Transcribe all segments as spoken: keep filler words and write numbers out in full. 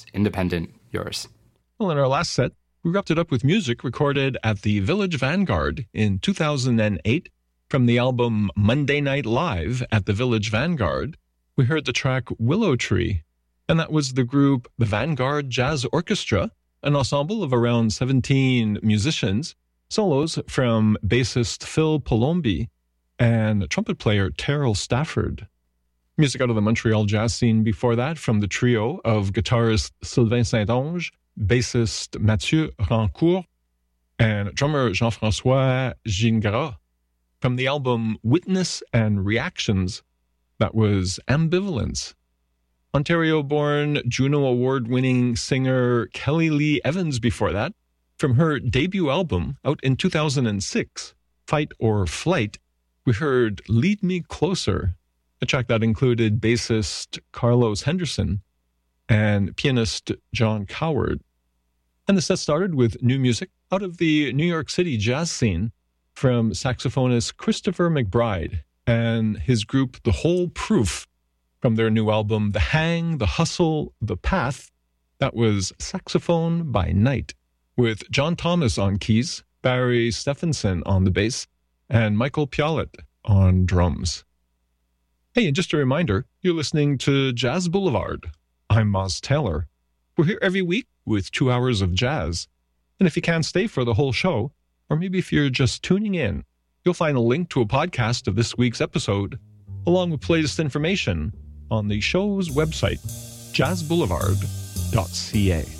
independent, yours. Well, in our last set, we wrapped it up with music recorded at the Village Vanguard in two thousand eight. From the album Monday Night Live at the Village Vanguard, we heard the track Willow Tree, and that was the group the Vanguard Jazz Orchestra, an ensemble of around seventeen musicians, solos from bassist Phil Palombi and trumpet player Terrell Stafford. Music out of the Montreal jazz scene before that from the trio of guitarist Sylvain Saint-Onge, bassist Mathieu Rancourt, and drummer Jean-François Gingras. From the album Witness and Reactions, that was Ambivalence. Ontario-born, Juno Award-winning singer Kelly Lee Evans before that. From her debut album, out in two thousand six, Fight or Flight, we heard Lead Me Closer, a track that included bassist Carlos Henderson and pianist John Coward. And the set started with new music out of the New York City jazz scene, from saxophonist Christopher McBride and his group The Whole Proof, from their new album The Hang, The Hustle, The Path. That was Saxophone by Night, with John Thomas on keys, Barry Stephenson on the bass, and Michael Piolet on drums. Hey, and just a reminder, you're listening to Jazz Boulevard. I'm Moz Taylor. We're here every week with two hours of jazz. And if you can't stay for the whole show, or maybe if you're just tuning in, you'll find a link to a podcast of this week's episode, along with latest information on the show's website, jazz boulevard dot c a.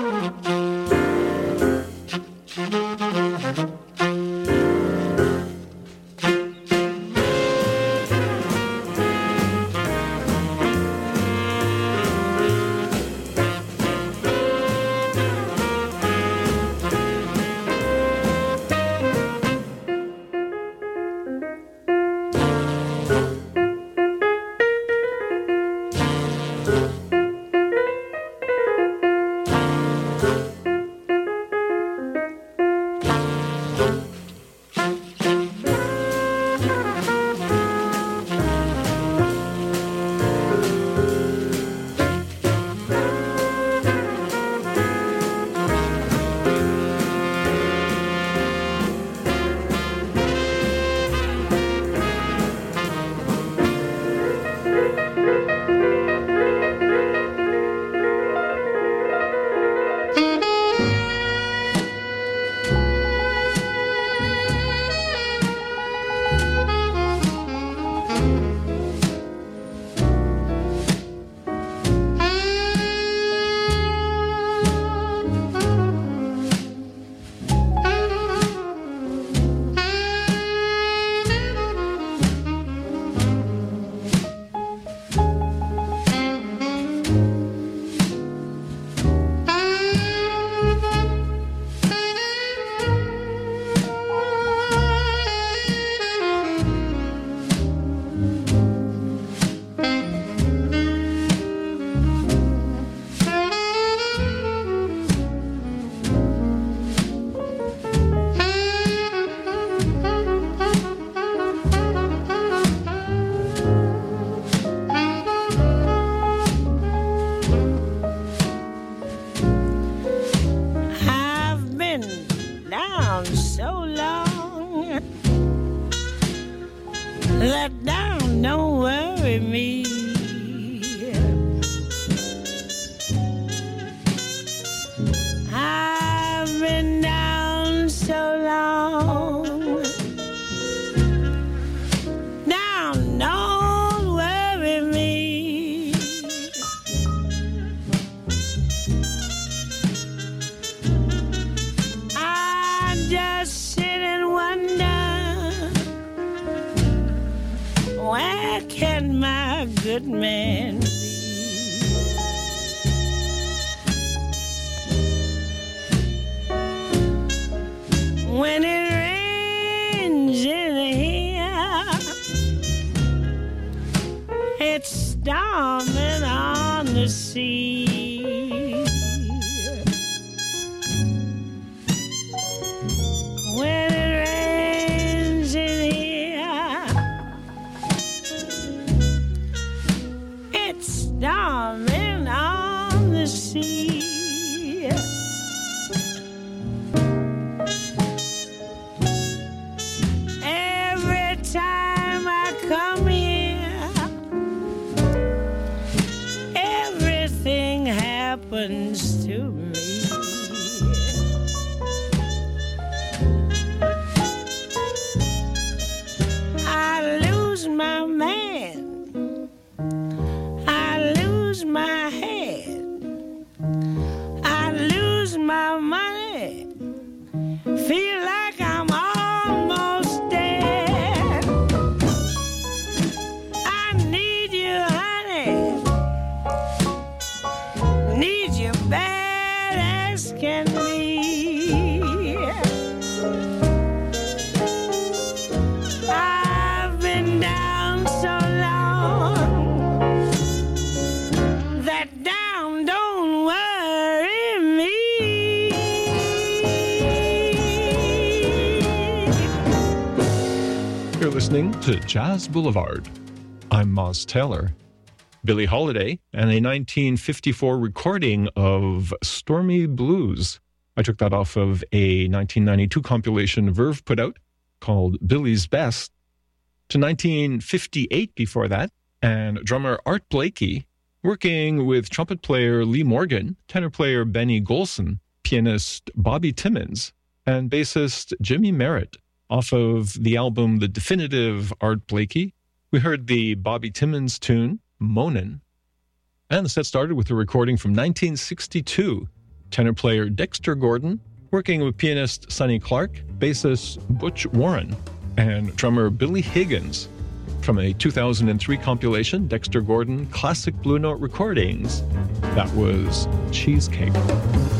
Let down, don't worry me. I've been down so long. Down, don't worry me. I just sit and wonder, where can my good man be? When it rains in here, it's storming on the sea. When it rains in here, it's storming on the sea. Every time I come here, everything happens to me. I lose my man, I lose my head, I lose my money, feel like I'm almost dead. I need you, honey, need you bad as can be. I've been down so long that down don't worry me. You're listening to Jazz Boulevard. I'm Moz Taylor. Billie Holiday and a nineteen fifty-four recording of Stormy Blues. I took that off of a nineteen ninety-two compilation Verve put out called Billie's Best. To nineteen fifty-eight before that, and drummer Art Blakey working with trumpet player Lee Morgan, tenor player Benny Golson, pianist Bobby Timmons, and bassist Jimmy Merritt. Off of the album The Definitive Art Blakey, we heard the Bobby Timmons tune, Moanin'. And the set started with a recording from nineteen sixty-two, tenor player Dexter Gordon, working with pianist Sonny Clark, bassist Butch Warren, and drummer Billy Higgins. From a two thousand three compilation, Dexter Gordon Classic Blue Note Recordings, that was Cheesecake.